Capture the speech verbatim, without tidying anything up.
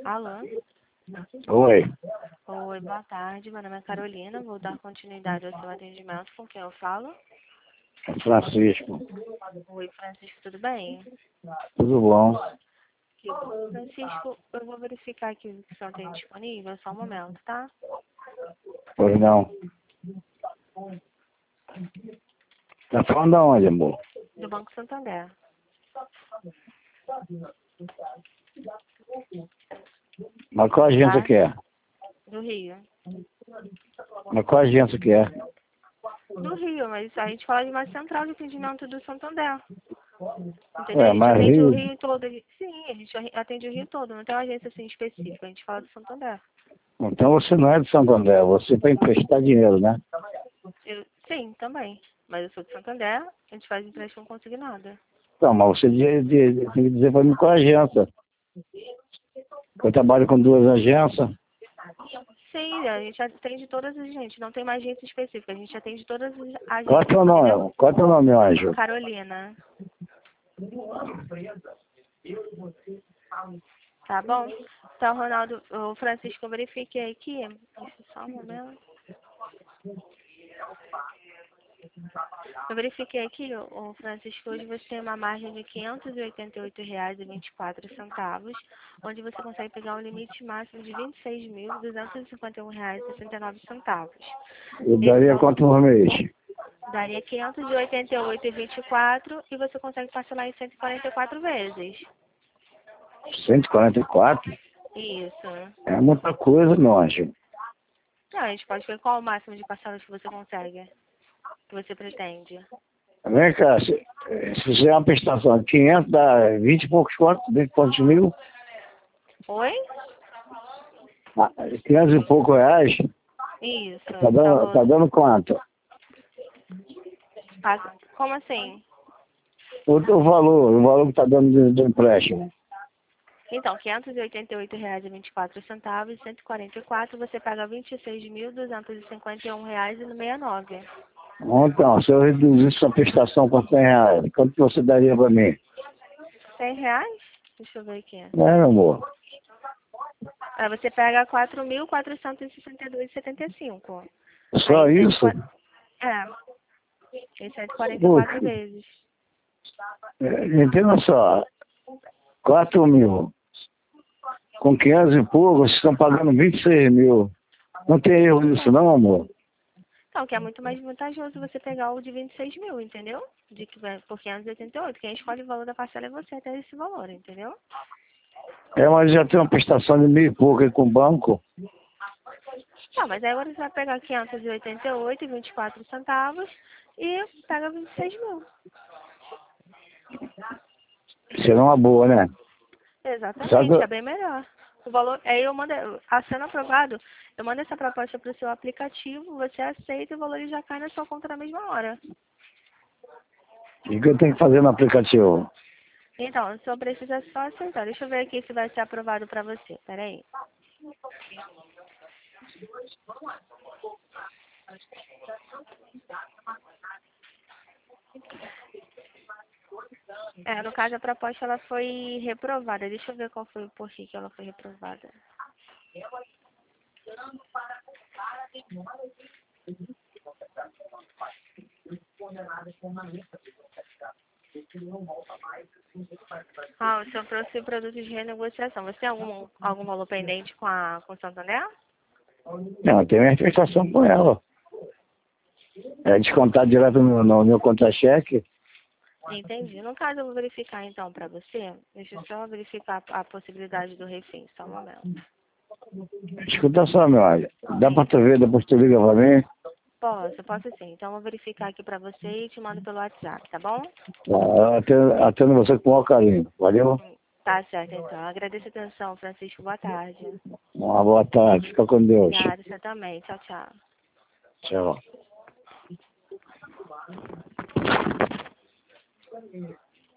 Alô? Oi. Oi, boa tarde. Meu nome é Carolina. Vou dar continuidade ao seu atendimento. Com quem eu falo? É Francisco. Oi, Francisco, tudo bem? Tudo bom? Que bom. Francisco, eu vou verificar aqui o que só tem disponível. Só um momento, tá? Pois não. Tá falando de onde, amor? Do Banco Santander. Mas qual agência Tá? que é? Do Rio. Mas qual agência que é? Do Rio, mas a gente fala de uma central de atendimento do Santander. Entendeu? Ué, A gente mas atende o Rio... Rio todo. Sim, a gente atende o Rio todo. Não tem uma agência assim específica. A gente fala do Santander. Então você não é de Santo André, você para emprestar dinheiro, né? Eu, sim, também. Mas eu sou de Santander, a gente faz empréstimo consignado. Não, mas você de- de- tem que dizer para mim qual agência. Eu trabalho com duas agências. Sim, a gente atende todas as gente, não tem uma agência específica, a gente atende todas as Qual é agências, teu entendeu? nome? Qual é teu nome, anjo? Carolina. Tá bom? Então, Ronaldo, o Francisco, eu verifiquei aqui. Deixa eu só um momento. Eu verifiquei aqui, o Francisco, hoje você tem uma margem de quinhentos e oitenta e oito reais e vinte e quatro centavos, onde você consegue pegar um limite máximo de vinte e seis mil, duzentos e cinquenta e um reais e sessenta e nove centavos. Eu Esse daria valor quanto por mês? daria quinhentos e oitenta e oito reais e vinte e quatro centavos e você consegue parcelar em cento e quarenta e quatro vezes. cento e quarenta e quatro? Isso. É muita coisa, meu anjo. Não, a gente pode ver qual é o máximo de parcelas que você consegue, que você pretende. Vem cá, se, se fizer uma prestação de quinhentos, dá vinte e poucos quantos, vinte e poucos mil, Oi? ah, quinhentos e poucos reais, Isso. tá dando, Então, tá dando quanto? paga- como assim? O, o valor, o valor que tá dando do, do empréstimo. Então, quinhentos e oitenta e oito reais e vinte e quatro centavos, cento e quarenta e quatro, você paga vinte e seis mil, duzentos e cinquenta e um reais e sessenta e nove. Então, se eu reduzisse sua prestação para cem reais, quanto que você daria para mim? cem reais? Deixa eu ver aqui. É, meu amor. Aí você pega quatro mil, quatrocentos e sessenta e dois reais e setenta e cinco. Só Aí, cento e isso? quarenta é, em cento e quarenta e Pô, quatro vezes. é, entenda só, quatro mil, com quinhentos e pouco, vocês estão pagando vinte e seis mil. Não tem erro nisso não, amor? Então, que é muito mais vantajoso você pegar o de vinte e seis mil, entendeu? De que vai por quinhentos e oitenta e oito. Quem escolhe o valor da parcela é você até esse valor, entendeu? É, mas já tem uma prestação de mil e pouco aí com o banco. Não, mas aí agora você vai pegar quinhentos e oitenta e oito e vinte e quatro centavos e pega vinte e seis mil. Seria uma boa, né? Só Exatamente, é que, bem melhor. O valor, aí eu mando, assino aprovado, eu mando essa proposta para o seu aplicativo, você aceita e o valor ele já cai na sua conta na mesma hora. o que eu tenho que fazer no aplicativo? Então, só precisa só aceitar. Deixa eu ver aqui se vai ser aprovado para você. Peraí. É, no caso a proposta ela foi reprovada. Deixa eu ver qual foi o porquê que ela foi reprovada. Ah, o seu próximo produto de renegociação. Você tem algum, algum valor pendente com a com o Santander? Não, eu tenho minha prestação com ela. É descontar direto no, no meu contra-cheque. Entendi. No caso, eu vou verificar então para você. Deixa eu só verificar a possibilidade do refém, só um momento. Escuta só, meu olha. Dá pra Sim, tu ver, depois tu liga pra mim? posso, posso sim. Então, eu vou verificar aqui para você e te mando pelo WhatsApp, tá bom? Tá, atendo, atendo você com o maior carinho. Valeu? Hum, Tá certo, então. Agradeço a atenção, Francisco. Boa tarde. Uma boa tarde. Fica com Deus. Obrigada, você também. Tchau, tchau. Tchau.